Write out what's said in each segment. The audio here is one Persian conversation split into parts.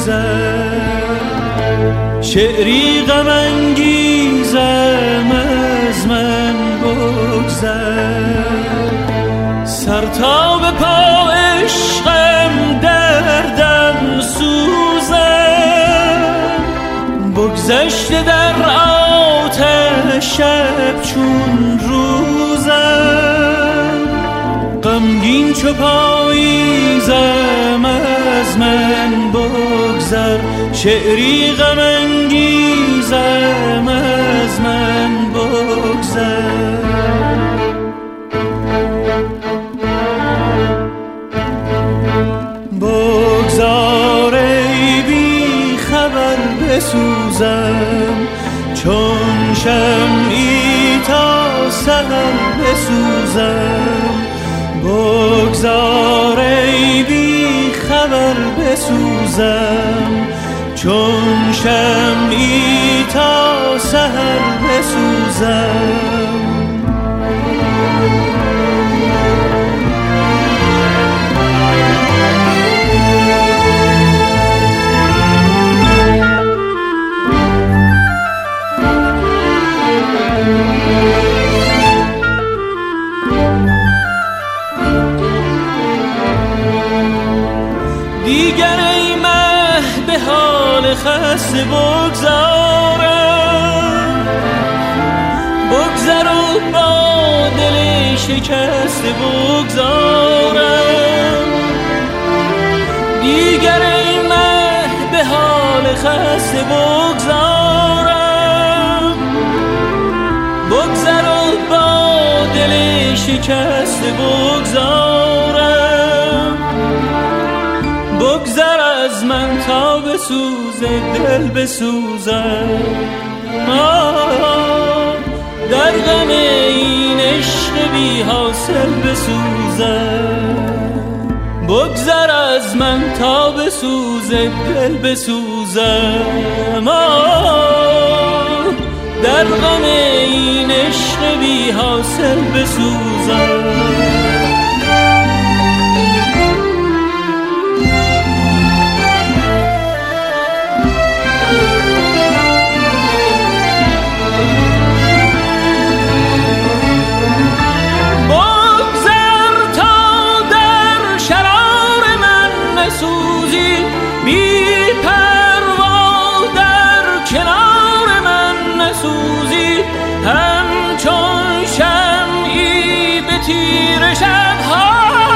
بگذر، شعری غم انگیزم از من بگذر. سر تا به پا عشقم دردم سوزم، بگذشته در آتش شب چون روزم. غمگین چو پاییزم از من بگذر، شعری غم انگیزم از من بگذر. بگذار ای بی خبر بسوزم، چون شمعی تا سحر بسوزم. بگذار ای بی خبر بسوزم، چون شمعی تا سحر بسوزم. دیگر ای مه به حال خسته بگذارم، بگذر و با دل شکسته بگذارم. دیگر ای مه به حال خسته بگذارم، بگذر و با دل شکسته بگذارم. بگذر از من تا بسوزه دل بسوزم، در غم این عشق بی حاصل بسوزم. بگذر از من تا بسوزه دل بسوزم، در غم این عشق بی حاصل بسوزم. همچون شمعی به تیر شبها،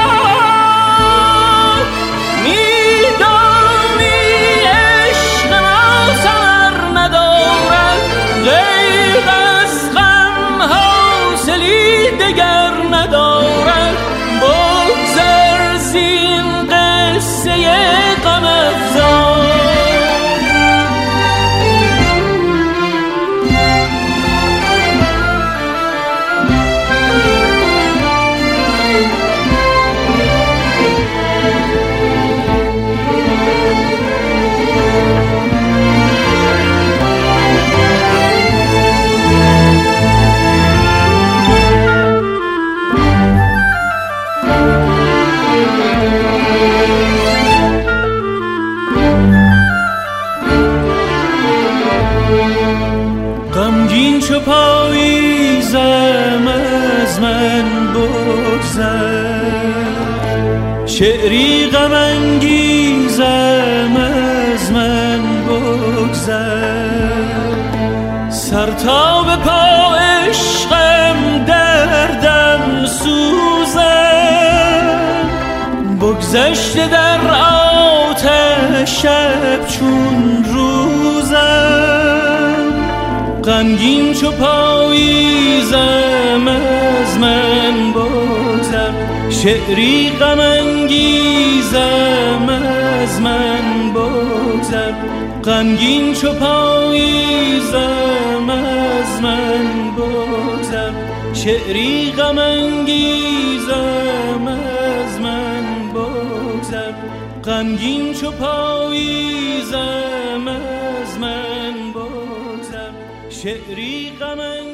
میدانی عشق ما ثمر ندارد، غیر از غم حاصلی دگر ندارد. بگذر زین قصه غم افزا، غمگین چو پاییزم از من بگذر، شعری غم انگیزم از من بگذر. سر تا به پا عشقم دردم سوزم، بگذشته در آتش شب چون روزم. غمگین چو پاییزم از من بگذر، شعری غم انگیزم از من بگذر. غمگین چو پاییزم از من بگذر، شعری غم انگیزم از من بگذر. غمگین چو پاییزم از من بگذر، شعری غم